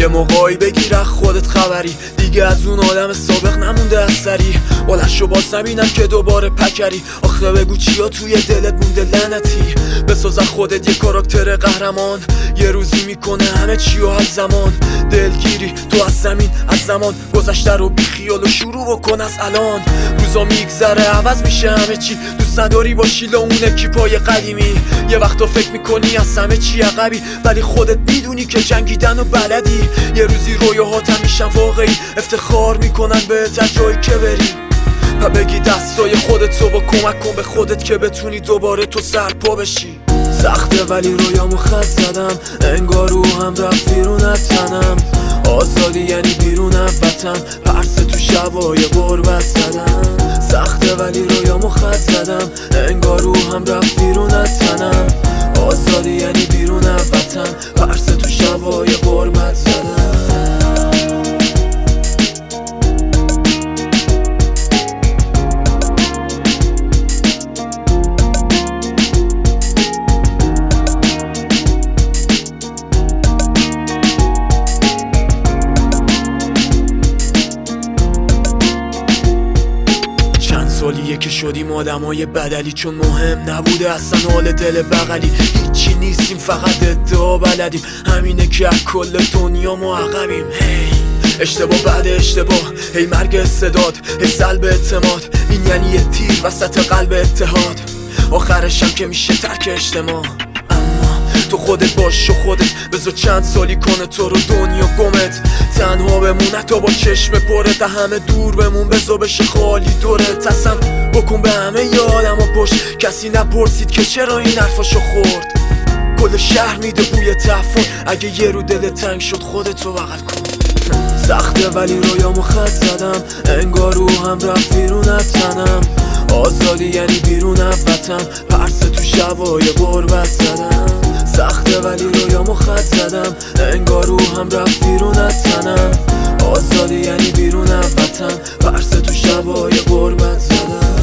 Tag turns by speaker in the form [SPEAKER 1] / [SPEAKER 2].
[SPEAKER 1] یه موقعی بگیر خودت خبری، دیگه از اون آدم سابق نمونده اثری. بلندشو باز نبینم که دوباره پکری. آخه بگو چیا توی دلت مونده لعنتی؟ بساز خودت یه کاراکتر قهرمان، یه روزی میکنه همه چی و هر زمان. دلگیری تو از زمین از زمان گذشته رو بی خیال و شروع بکن از الان. روزا میگذره عوض میشه همه چی، دوست نداری باشی لا اون اکیپای قدیمی. یه وقتا فکر میکنی از همه چی عقبی، ولی خودت میدونی که جنگیدن و بلدی. یه روزی رویاهاتم میشن واقعی، افتخار میکنن بهتر جایی که بری. و بگی دستای خودت رو با کمک کن به خودت که بتونی دوباره تو سرپا بشی. سخته ولی رویامو خط زدم، انگار روحم رفت بیرون از تنم. آزادی یعنی بیرون از وطن، پرسه تو شبای غربت زدم. سخته ولی رویامو خط زدم، انگار روحم رفت بیرون از تنم. آزادی یعنی بیرون از وطن، پرسه تو شبای غربت زدم. سالیه که شدیم آدمای بدلی، چون مهم نبوده اصلا حال دل بغلی. هیچی نیستیم فقط ادعا بلدیم، همینه که از کل دنیا ما عقبیم. اشتباه بعد اشتباه، هی مرگ استعداد، هی سلب اعتماد. این یعنی یه تیر وسط قلب اتحاد، آخرشم که میشه ترک اجتماع. تو خودت باش و خودت بذار چند سالی کنه تو رو دنیا گمت. تنها بمون حتی با چشم پرت، همه دور بمون بذار بشه خالی دورت. اصلا بکن به همه ی آدم ها پشت، کسی نپرسید که چرا این حرفاشو خورد. کل شهر میده بوی تفاهم، اگه یه رو دل تنگ شد خودتو بغل کن. سخته ولی رویامو خط زدم، انگار روحم رفت بیرون از تنم. آزادی یعنی بیرون از وطن، پرسه تو شبای غربت زدم. سخته ولی رویامو خط زدم، انگار روحم رفت بیرون از تنم. آزادی یعنی بیرون از وطن، پرسه تو شبای غربت زدم.